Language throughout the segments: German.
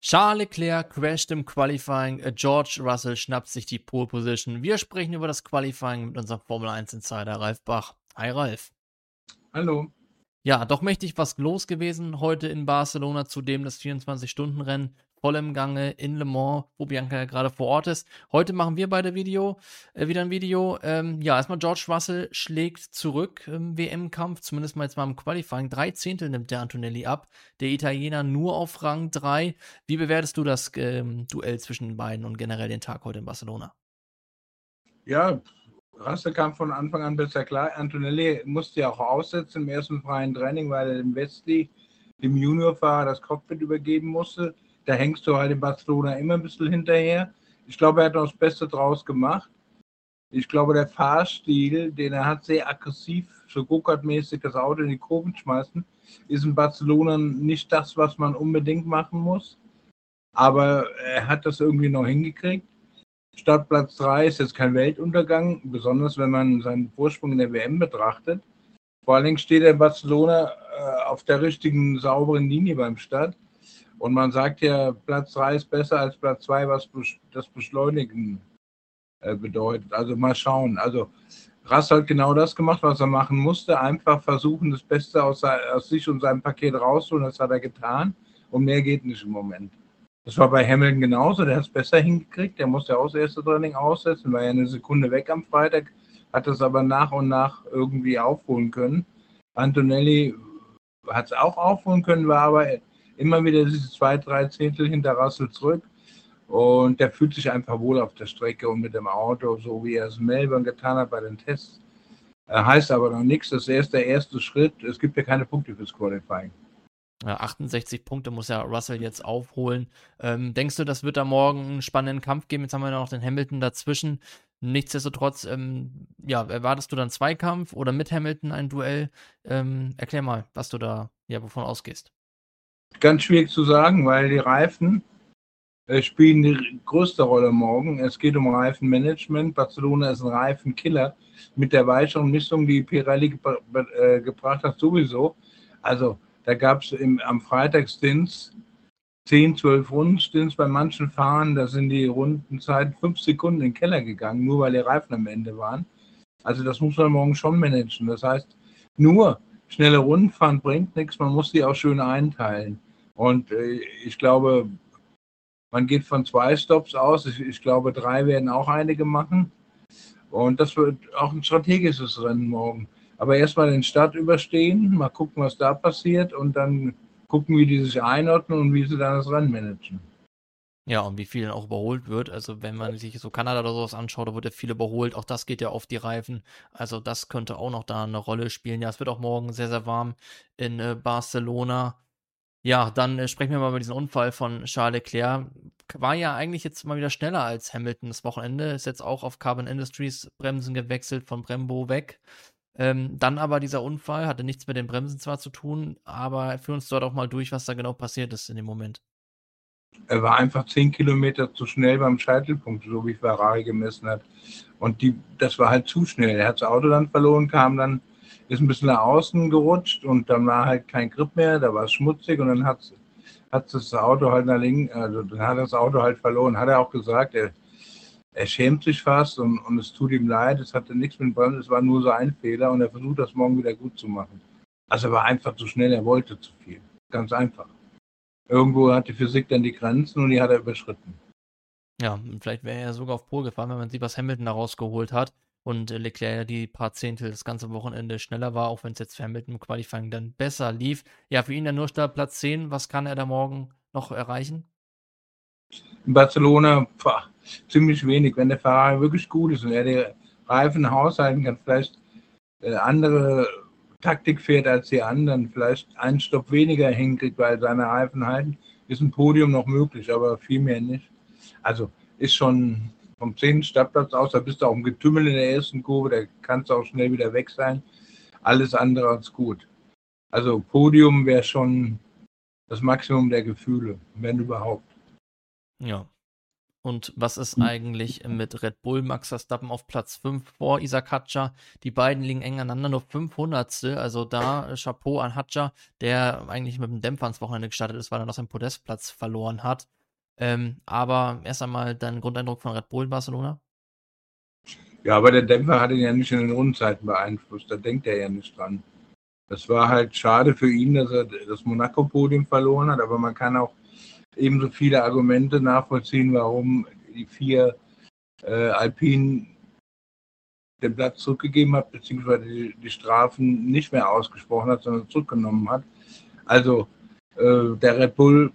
Charles Leclerc crasht im Qualifying, George Russell schnappt sich die Pole Position. Wir sprechen über das Qualifying mit unserem Formel 1 Insider Ralf Bach. Hi Ralf. Hallo. Ja, doch mächtig was los gewesen heute in Barcelona, zudem das 24-Stunden-Rennen voll im Gange in Le Mans, wo Bianca ja gerade vor Ort ist. Heute machen wir beide wieder ein Video. Erstmal George Russell schlägt zurück im WM-Kampf, zumindest mal jetzt mal im Qualifying. 3 Zehntel nimmt der Antonelli ab, der Italiener nur auf Rang 3. Wie bewertest du das Duell zwischen den beiden und generell den Tag heute in Barcelona? Ja, Russell kam von Anfang an besser klar. Antonelli musste ja auch aussetzen im ersten freien Training, weil er dem Wesley, dem Juniorfahrer, das Cockpit übergeben musste. Da hängst du halt in Barcelona immer ein bisschen hinterher. Ich glaube, er hat noch das Beste draus gemacht. Ich glaube, der Fahrstil, den er hat, sehr aggressiv, so Go-Kart-mäßig das Auto in die Kurven schmeißen, ist in Barcelona nicht das, was man unbedingt machen muss. Aber er hat das irgendwie noch hingekriegt. Startplatz 3 ist jetzt kein Weltuntergang, besonders wenn man seinen Vorsprung in der WM betrachtet. Vor allen Dingen steht er in Barcelona auf der richtigen, sauberen Linie beim Start. Und man sagt ja, Platz 3 ist besser als Platz 2, was das Beschleunigen bedeutet. Also mal schauen. Also Russell hat genau das gemacht, was er machen musste. Einfach versuchen, das Beste aus sich und seinem Paket rauszuholen. Das hat er getan. Und mehr geht nicht im Moment. Das war bei Hamilton genauso. Der hat es besser hingekriegt. Der musste auch das erste Training aussetzen. War ja eine Sekunde weg am Freitag. Hat das aber nach und nach irgendwie aufholen können. Antonelli hat es auch aufholen können, war aber immer wieder diese 2-3 Zehntel hinter Russell zurück. Und der fühlt sich einfach wohl auf der Strecke und mit dem Auto, so wie er es in Melbourne getan hat bei den Tests. Heißt aber noch nichts. Das ist der erste Schritt. Es gibt ja keine Punkte fürs Qualifying. 68 Punkte muss ja Russell jetzt aufholen. Denkst du, das wird da morgen einen spannenden Kampf geben? Jetzt haben wir noch den Hamilton dazwischen. Nichtsdestotrotz, erwartest du dann Zweikampf oder mit Hamilton ein Duell? Erklär mal, was du da wovon ausgehst. Ganz schwierig zu sagen, weil die Reifen spielen die größte Rolle morgen. Es geht um Reifenmanagement. Barcelona ist ein Reifenkiller mit der weicheren Mischung, die Pirelli gebracht hat, sowieso. Also da gab es am Freitag Stints, 10, 12 Runden-Stints bei manchen Fahrern. Da sind die Rundenzeiten 5 Sekunden in den Keller gegangen, nur weil die Reifen am Ende waren. Also das muss man morgen schon managen. Das heißt, nur schnelle Runden fahren bringt nichts. Man muss die auch schön einteilen. Und ich glaube, man geht von 2 Stops aus. Ich glaube, 3 werden auch einige machen. Und das wird auch ein strategisches Rennen morgen. Aber erstmal den Start überstehen, mal gucken, was da passiert und dann gucken, wie die sich einordnen und wie sie dann das Rennen managen. Ja, und wie viel dann auch überholt wird. Also wenn man sich so Kanada oder sowas anschaut, da wird ja viel überholt. Auch das geht ja auf die Reifen. Also das könnte auch noch da eine Rolle spielen. Ja, es wird auch morgen sehr, sehr warm in Barcelona. Ja, dann sprechen wir mal über diesen Unfall von Charles Leclerc. War ja eigentlich jetzt mal wieder schneller als Hamilton das Wochenende. Ist jetzt auch auf Carbon Industries Bremsen gewechselt, von Brembo weg. Dann aber dieser Unfall hatte nichts mit den Bremsen zwar zu tun, aber führ uns dort auch mal durch, was da genau passiert ist in dem Moment. Er war einfach 10 Kilometer zu schnell beim Scheitelpunkt, so wie Ferrari gemessen hat. Und das war halt zu schnell. Er hat das Auto dann verloren, ist ein bisschen nach außen gerutscht und dann war halt kein Grip mehr, da war es schmutzig und dann hat das Auto halt nach links, also dann hat das Auto halt verloren. Hat er auch gesagt, er schämt sich fast und es tut ihm leid, es hatte nichts mit dem Bremsen, es war nur so ein Fehler und er versucht das morgen wieder gut zu machen. Also er war einfach zu schnell, er wollte zu viel. Ganz einfach. Irgendwo hat die Physik dann die Grenzen und die hat er überschritten. Ja, vielleicht wäre er sogar auf Pole gefahren, wenn man sieht, was Hamilton da rausgeholt hat und Leclerc ja die paar Zehntel das ganze Wochenende schneller war, auch wenn es jetzt für Hamilton im Qualifying dann besser lief. Ja, für ihn dann nur Startplatz 10. Was kann er da morgen noch erreichen? In Barcelona ziemlich wenig. Wenn der Fahrer wirklich gut ist und er die Reifen haushalten kann, vielleicht andere Taktik fährt als die anderen, vielleicht einen Stopp weniger hinkriegt, weil seine Reifen halten, ist ein Podium noch möglich, aber viel mehr nicht. Also ist schon vom 10. Startplatz aus, da bist du auch im Getümmel in der ersten Kurve, da kannst du auch schnell wieder weg sein. Alles andere als gut. Also Podium wäre schon das Maximum der Gefühle, wenn überhaupt. Ja. Und was ist eigentlich mit Red Bull? Max Verstappen auf Platz 5 vor Isaac Hadjar. Die beiden liegen eng aneinander, nur 500. Also da Chapeau an Hadjar, der eigentlich mit dem Dämpfer ins Wochenende gestartet ist, weil er noch seinen Podestplatz verloren hat. Aber erst einmal dein Grundeindruck von Red Bull in Barcelona? Ja, aber der Dämpfer hat ihn ja nicht in den Rundenzeiten beeinflusst. Da denkt er ja nicht dran. Das war halt schade für ihn, dass er das Monaco-Podium verloren hat, aber man kann auch ebenso viele Argumente nachvollziehen, warum die 4 Alpinen den Platz zurückgegeben hat, beziehungsweise die Strafen nicht mehr ausgesprochen hat, sondern zurückgenommen hat. Also der Red Bull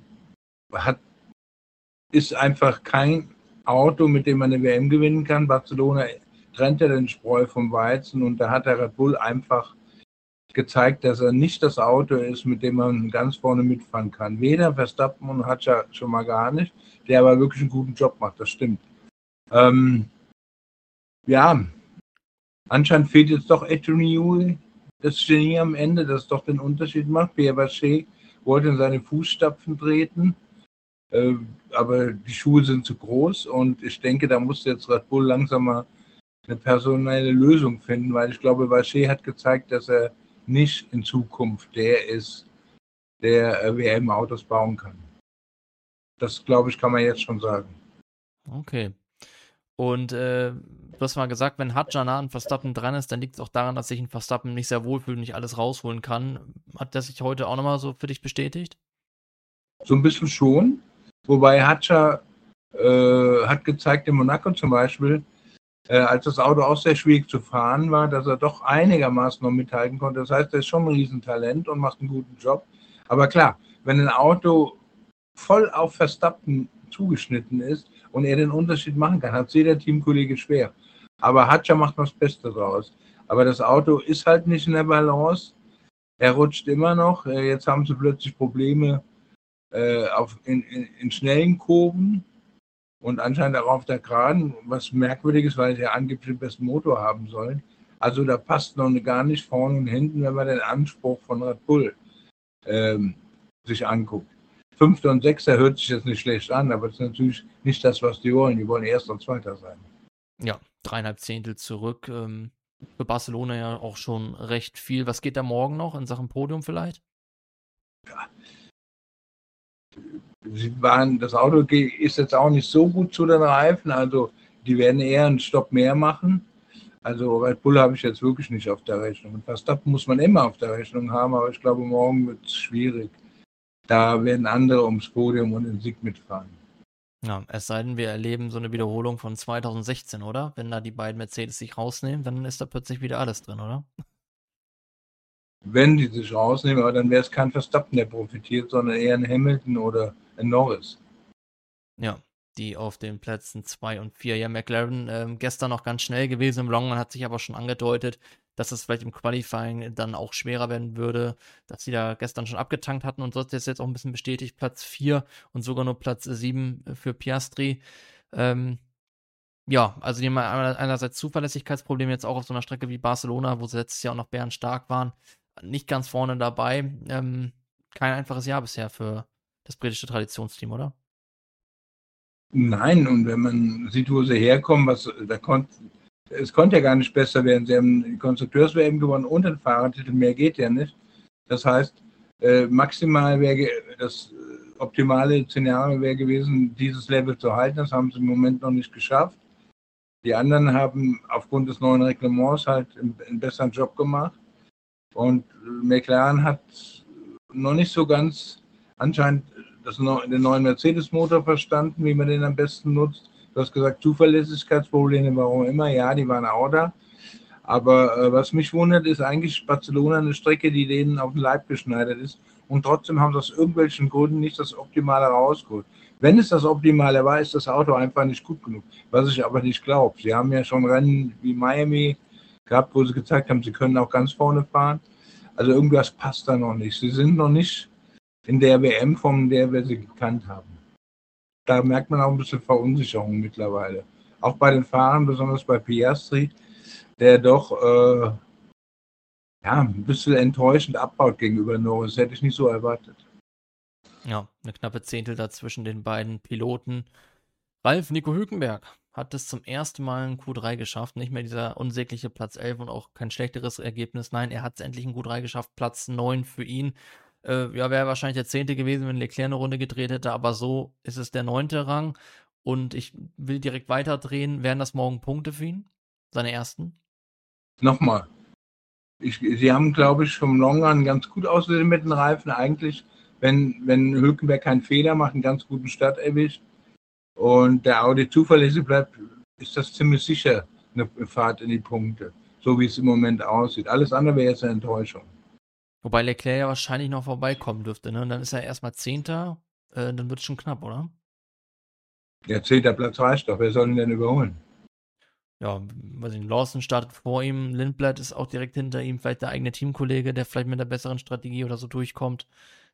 ist einfach kein Auto, mit dem man eine WM gewinnen kann. Barcelona trennt ja den Spreu vom Weizen und da hat der Red Bull einfach gezeigt, dass er nicht das Auto ist, mit dem man ganz vorne mitfahren kann. Weder Verstappen und Hadjar schon mal gar nicht, der aber wirklich einen guten Job macht, das stimmt. Ja, anscheinend fehlt jetzt doch Adrian Newey, das Genie am Ende, das doch den Unterschied macht. Pierre Bachelet wollte in seine Fußstapfen treten, aber die Schuhe sind zu groß und ich denke, da muss jetzt Red Bull langsam mal eine personelle Lösung finden, weil ich glaube, Bachelet hat gezeigt, dass er nicht in Zukunft der ist, der WM-Autos bauen kann. Das, glaube ich, kann man jetzt schon sagen. Okay. Und du hast mal gesagt, wenn Hadjar nah an Verstappen dran ist, dann liegt es auch daran, dass sich ein Verstappen nicht sehr wohlfühlt und nicht alles rausholen kann. Hat das sich heute auch nochmal so für dich bestätigt? So ein bisschen schon. Wobei Hadjar hat gezeigt, in Monaco zum Beispiel, als das Auto auch sehr schwierig zu fahren war, dass er doch einigermaßen noch mithalten konnte. Das heißt, er ist schon ein Riesentalent und macht einen guten Job. Aber klar, wenn ein Auto voll auf Verstappen zugeschnitten ist und er den Unterschied machen kann, hat jeder Teamkollege schwer. Aber Hadjar macht noch das Beste draus. Aber das Auto ist halt nicht in der Balance. Er rutscht immer noch. Jetzt haben sie plötzlich Probleme in schnellen Kurven und anscheinend auch auf der Geraden, was merkwürdig ist, weil sie ja angeblich den besten Motor haben sollen. Also da passt noch gar nicht vorne und hinten, wenn man den Anspruch von Red Bull sich anguckt. Fünfter und Sechster hört sich jetzt nicht schlecht an, aber das ist natürlich nicht das, was die wollen. Die wollen Erster und Zweiter sein. Ja, 3,5 Zehntel zurück. Für Barcelona ja auch schon recht viel. Was geht da morgen noch in Sachen Podium vielleicht? Ja. Das Auto ist jetzt auch nicht so gut zu den Reifen, also die werden eher einen Stopp mehr machen. Also Red Bull habe ich jetzt wirklich nicht auf der Rechnung. Und Verstappen muss man immer auf der Rechnung haben, aber ich glaube, morgen wird es schwierig. Da werden andere ums Podium und den Sieg mitfahren. Ja, es sei denn, wir erleben so eine Wiederholung von 2016, oder? Wenn da die beiden Mercedes sich rausnehmen, dann ist da plötzlich wieder alles drin, oder? Wenn die sich rausnehmen, aber dann wäre es kein Verstappen, der profitiert, sondern eher ein Hamilton oder ein Norris. Ja, die auf den Plätzen 2 und 4. Ja, McLaren gestern noch ganz schnell gewesen im Long, man hat sich aber schon angedeutet, dass es vielleicht im Qualifying dann auch schwerer werden würde, dass sie da gestern schon abgetankt hatten und so ist jetzt auch ein bisschen bestätigt, Platz 4 und sogar nur Platz 7 für Piastri. Ja, also die haben einerseits Zuverlässigkeitsprobleme jetzt auch auf so einer Strecke wie Barcelona, wo sie letztes Jahr auch noch bärenstark waren, nicht ganz vorne dabei. Kein einfaches Jahr bisher für das britische Traditionsteam, oder? Nein, und wenn man sieht, wo sie herkommen, es konnte ja gar nicht besser werden. Sie haben die Konstrukteurs-WM gewonnen und den Fahrertitel, mehr geht ja nicht. Das heißt, maximal wäre das optimale Szenario wäre gewesen, dieses Level zu halten. Das haben sie im Moment noch nicht geschafft. Die anderen haben aufgrund des neuen Reglements halt einen besseren Job gemacht. Und McLaren hat noch nicht so ganz anscheinend den neuen Mercedes-Motor verstanden, wie man den am besten nutzt. Du hast gesagt, Zuverlässigkeitsprobleme, warum immer. Ja, die waren auch da. Aber was mich wundert, ist eigentlich Barcelona eine Strecke, die denen auf den Leib geschneidert ist. Und trotzdem haben sie aus irgendwelchen Gründen nicht das Optimale rausgeholt. Wenn es das Optimale war, ist das Auto einfach nicht gut genug. Was ich aber nicht glaube. Sie haben ja schon Rennen wie Miami gehabt, wo sie gezeigt haben, sie können auch ganz vorne fahren. Also irgendwas passt da noch nicht. Sie sind noch nicht in der WM, von der wir sie gekannt haben. Da merkt man auch ein bisschen Verunsicherung mittlerweile. Auch bei den Fahrern, besonders bei Piastri, der doch ein bisschen enttäuschend abbaut gegenüber Norris. Hätte ich nicht so erwartet. Ja, eine knappe Zehntel da zwischen den beiden Piloten. Ralf Nico Hülkenberg hat es zum ersten Mal in Q3 geschafft. Nicht mehr dieser unsägliche Platz 11 und auch kein schlechteres Ergebnis. Nein, er hat es endlich in Q3 geschafft. Platz 9 für ihn. Ja, wäre wahrscheinlich der 10. gewesen, wenn Leclerc eine Runde gedreht hätte, aber so ist es der 9. Rang. Und ich will direkt weiterdrehen. Wären das morgen Punkte für ihn? Seine ersten? Nochmal, sie haben, glaube ich, vom Long Run ganz gut ausgesehen mit den Reifen. Eigentlich, wenn Hülkenberg keinen Fehler macht, einen ganz guten Start erwischt und der Audi zuverlässig bleibt, ist das ziemlich sicher eine Fahrt in die Punkte, so wie es im Moment aussieht. Alles andere wäre jetzt eine Enttäuschung. Wobei Leclerc ja wahrscheinlich noch vorbeikommen dürfte, ne? Und dann ist er erstmal 10. Dann wird es schon knapp, oder? Der 10. Platz reicht doch, wer soll ihn denn überholen? Ja, weiß nicht, Lawson startet vor ihm, Lindblad ist auch direkt hinter ihm, vielleicht der eigene Teamkollege, der vielleicht mit einer besseren Strategie oder so durchkommt.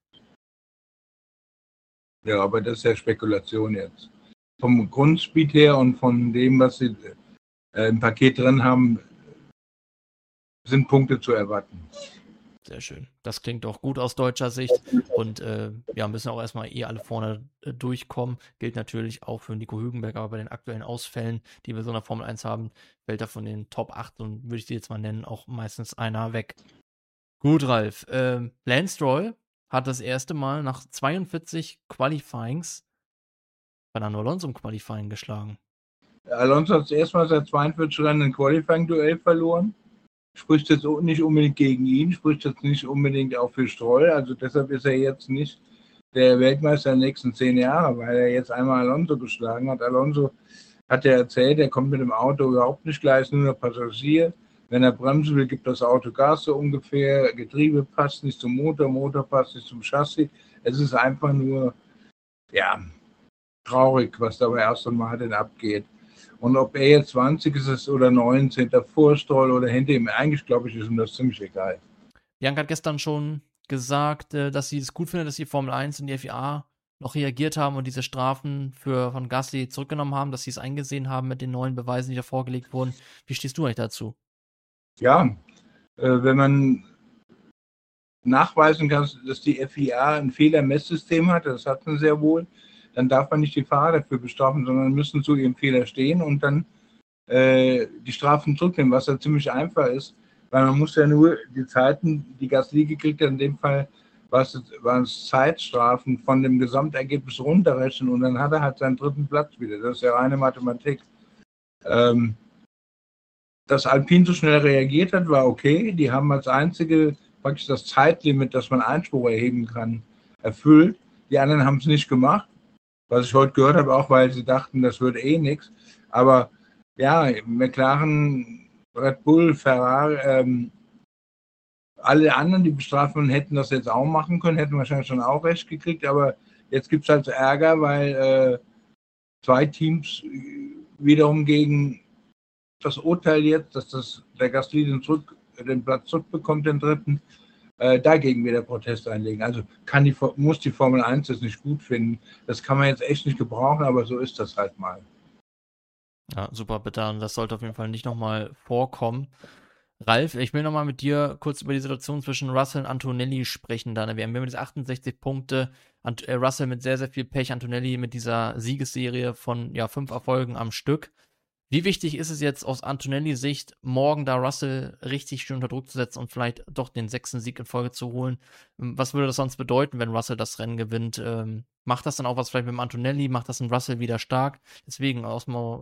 Ja, aber das ist ja Spekulation jetzt. Vom Grundspeed her und von dem, was sie im Paket drin haben, sind Punkte zu erwarten. Sehr schön. Das klingt doch gut aus deutscher Sicht. Und ja, müssen auch erstmal alle vorne durchkommen. Gilt natürlich auch für Nico Hülkenberg, aber bei den aktuellen Ausfällen, die wir so in der Formel 1 haben, fällt er von den Top 8 und würde ich die jetzt mal nennen, auch meistens einer weg. Gut, Ralf. Lance Stroll hat das erste Mal nach 42 Qualifyings Fernando Alonso im Qualifying geschlagen. Alonso hat erstmal seit 42 Rennen ein Qualifying-Duell verloren. Spricht jetzt nicht unbedingt gegen ihn, spricht jetzt nicht unbedingt auch für Stroll. Also deshalb ist er jetzt nicht der Weltmeister der nächsten 10 Jahre, weil er jetzt einmal Alonso geschlagen hat. Alonso hat ja erzählt, er kommt mit dem Auto überhaupt nicht gleich, ist nur noch Passagier. Wenn er bremsen will, gibt das Auto Gas so ungefähr. Getriebe passt nicht zum Motor, Motor passt nicht zum Chassis. Es ist einfach nur, ja, traurig, was da bei Aston Martin abgeht. Und ob er jetzt 20 ist oder 19. vor Stroll oder hinter ihm, eigentlich glaube ich, ist ihm das ziemlich egal. Bianca hat gestern schon gesagt, dass sie es gut findet, dass die Formel 1 und die FIA noch reagiert haben und diese Strafen von Gasly zurückgenommen haben, dass sie es eingesehen haben mit den neuen Beweisen, die da vorgelegt wurden. Wie stehst du eigentlich dazu? Ja, wenn man nachweisen kann, dass die FIA ein Fehlermesssystem hat, das hat man sehr wohl, dann darf man nicht die Fahrer dafür bestrafen, sondern müssen zu ihrem Fehler stehen und dann die Strafen zurücknehmen, was ja ziemlich einfach ist, weil man muss ja nur die Zeiten, die Gasly gekriegt hat, in dem Fall waren es Zeitstrafen von dem Gesamtergebnis runterrechnen und dann hat er halt seinen 3. Platz wieder. Das ist ja reine Mathematik. Dass Alpine so schnell reagiert hat, war okay. Die haben als einzige praktisch das Zeitlimit, das man Einspruch erheben kann, erfüllt. Die anderen haben es nicht gemacht, was ich heute gehört habe, auch weil sie dachten, das wird eh nichts. Aber ja, McLaren, Red Bull, Ferrari, alle anderen, die bestrafen hätten das jetzt auch machen können, hätten wahrscheinlich schon auch recht gekriegt, aber jetzt gibt es halt Ärger, weil 2 Teams wiederum gegen das Urteil jetzt, dass der Gasly den Platz zurückbekommt, den 3., dagegen wieder Protest einlegen. Also muss die Formel 1 das nicht gut finden. Das kann man jetzt echt nicht gebrauchen, aber so ist das halt mal. Ja, super bitter. Und das sollte auf jeden Fall nicht nochmal vorkommen. Ralf, ich will nochmal mit dir kurz über die Situation zwischen Russell und Antonelli sprechen. Wir haben jetzt 68 Punkte. Russell mit sehr, sehr viel Pech. Antonelli mit dieser Siegesserie von 5 Erfolgen am Stück. Wie wichtig ist es jetzt aus Antonellis Sicht, morgen da Russell richtig schön unter Druck zu setzen und vielleicht doch den 6. Sieg in Folge zu holen? Was würde das sonst bedeuten, wenn Russell das Rennen gewinnt? Macht das dann auch was vielleicht mit dem Antonelli? Macht das den Russell wieder stark? Deswegen aus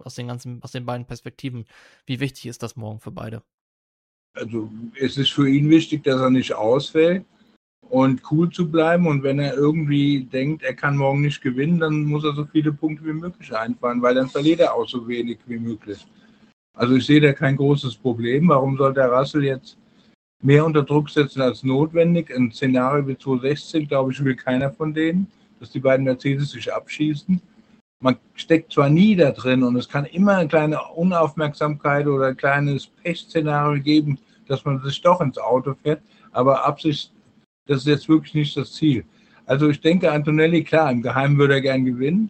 den beiden Perspektiven, wie wichtig ist das morgen für beide? Also es ist für ihn wichtig, dass er nicht ausfällt und cool zu bleiben. Und wenn er irgendwie denkt, er kann morgen nicht gewinnen, dann muss er so viele Punkte wie möglich einfahren, weil dann verliert er auch so wenig wie möglich. Also ich sehe da kein großes Problem. Warum soll der Russell jetzt mehr unter Druck setzen als notwendig? Ein Szenario wie 2016, glaube ich, will keiner von denen, dass die beiden Mercedes sich abschießen. Man steckt zwar nie da drin und es kann immer eine kleine Unaufmerksamkeit oder ein kleines Pech-Szenario geben, dass man sich doch ins Auto fährt, aber Absicht, das ist jetzt wirklich nicht das Ziel. Also ich denke, Antonelli, klar, im Geheimen würde er gern gewinnen,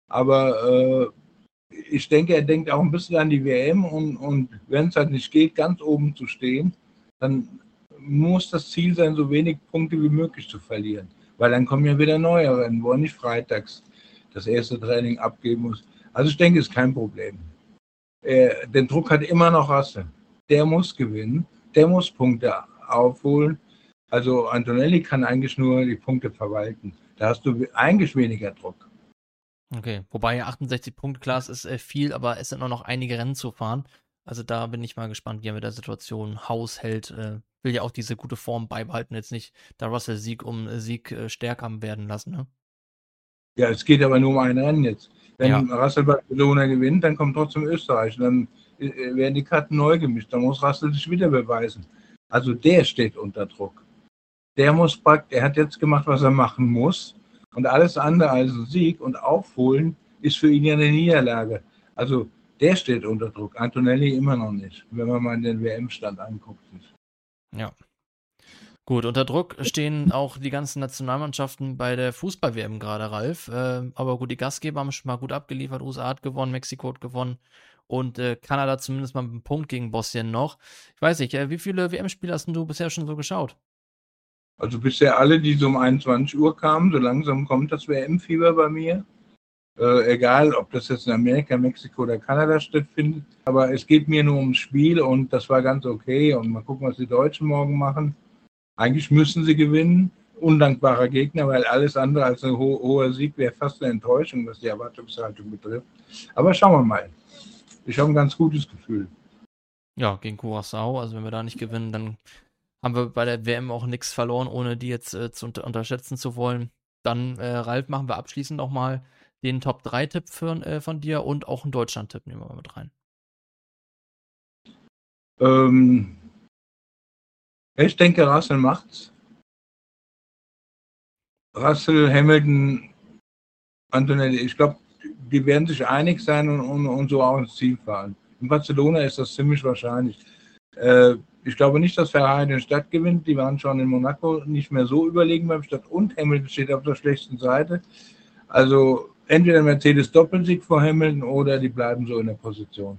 aber ich denke, er denkt auch ein bisschen an die WM und wenn es halt nicht geht, ganz oben zu stehen, dann muss das Ziel sein, so wenig Punkte wie möglich zu verlieren, weil dann kommen ja wieder neue Rennen, wo er nicht freitags das erste Training abgeben muss. Also ich denke, es ist kein Problem. Den Druck hat immer noch Russell. Der muss gewinnen, der muss Punkte aufholen. Also Antonelli kann eigentlich nur die Punkte verwalten. Da hast du eigentlich weniger Druck. Okay, wobei 68 Punkte, klar, es ist viel, aber es sind auch noch einige Rennen zu fahren. Also da bin ich mal gespannt, wie er mit der Situation haushält. Will ja auch diese gute Form beibehalten, jetzt nicht der Russell Sieg um Sieg stärker werden lassen, ne? Ja, es geht aber nur um ein Rennen jetzt. Ja, Wenn Russell Barcelona gewinnt, dann kommt trotzdem Österreich. Und dann werden die Karten neu gemischt. Dann muss Russell sich wieder beweisen. Also der steht unter Druck. Er hat jetzt gemacht, was er machen muss. Und alles andere als ein Sieg und Aufholen ist für ihn ja eine Niederlage. Also der steht unter Druck. Antonelli immer noch nicht, wenn man mal den WM-Stand anguckt. ja. Gut, unter Druck stehen auch die ganzen Nationalmannschaften bei der Fußball-WM gerade, Ralf. Aber gut, die Gastgeber haben schon mal gut abgeliefert. USA hat gewonnen, Mexiko hat gewonnen und Kanada zumindest mal mit einem Punkt gegen Bosnien noch. Ich weiß nicht, wie viele WM-Spiele hast denn du bisher schon so geschaut? Also bisher alle, die so um 21 Uhr kamen, so langsam kommt das WM-Fieber bei mir. Egal, ob das jetzt in Amerika, Mexiko oder Kanada stattfindet. Aber es geht mir nur ums Spiel und das war ganz okay. Und mal gucken, was die Deutschen morgen machen. Eigentlich müssen sie gewinnen. Undankbarer Gegner, weil alles andere als ein hoher Sieg wäre fast eine Enttäuschung, was die Erwartungshaltung betrifft. Aber schauen wir mal. Ich habe ein ganz gutes Gefühl. Ja, gegen Curaçao. Also wenn wir da nicht gewinnen, dann haben wir bei der WM auch nichts verloren, ohne die jetzt unterschätzen zu wollen. Dann, Ralf, machen wir abschließend noch mal den Top-3-Tipp von dir und auch einen Deutschland-Tipp nehmen wir mal mit rein. Ich denke, Russell macht's. Russell, Hamilton, Antonelli, ich glaube, die werden sich einig sein und so auch ins Ziel fahren. In Barcelona ist das ziemlich wahrscheinlich. Ich glaube nicht, dass Ferrari den Start gewinnt. Die waren schon in Monaco nicht mehr so überlegen beim Start und Hamilton steht auf der schlechten Seite. Also entweder Mercedes Doppelsieg vor Hamilton oder die bleiben so in der Position.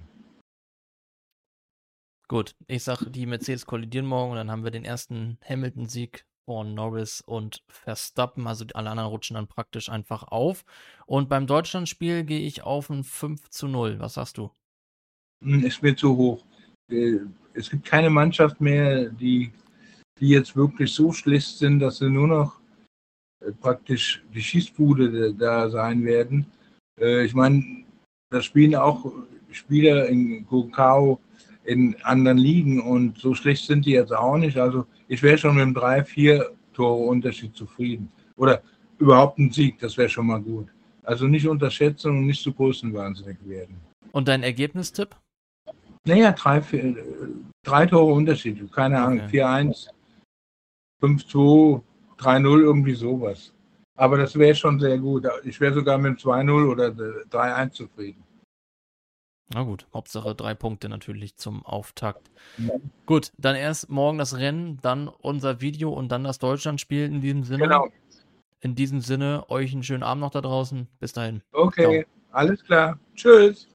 Gut, ich sag, die Mercedes kollidieren morgen und dann haben wir den ersten Hamilton-Sieg von Norris und Verstappen. Also alle anderen rutschen dann praktisch einfach auf. Und beim Deutschlandspiel gehe ich auf ein 5:0. Was sagst du? Ist mir zu hoch. Es gibt keine Mannschaft mehr, die jetzt wirklich so schlecht sind, dass sie nur noch praktisch die Schießbude da sein werden. Ich meine, da spielen auch Spieler in Curacao in anderen Ligen und so schlecht sind die jetzt auch nicht. Also ich wäre schon mit einem 3-4 Tore Unterschied zufrieden. Oder überhaupt ein Sieg, das wäre schon mal gut. Also nicht unterschätzen und nicht zu größenwahnsinnig werden. Und dein Ergebnistipp? Naja, 3 Tore Unterschied, keine Ahnung, Okay. 4-1, 5-2, 3-0, irgendwie sowas. Aber das wäre schon sehr gut. Ich wäre sogar mit 2-0 oder 3-1 zufrieden. Na gut, Hauptsache 3 Punkte natürlich zum Auftakt. Ja. Gut, dann erst morgen das Rennen, dann unser Video und dann das Deutschlandspiel in diesem Sinne. Genau. In diesem Sinne, euch einen schönen Abend noch da draußen. Bis dahin. Okay, Ciao. alles klar. Tschüss.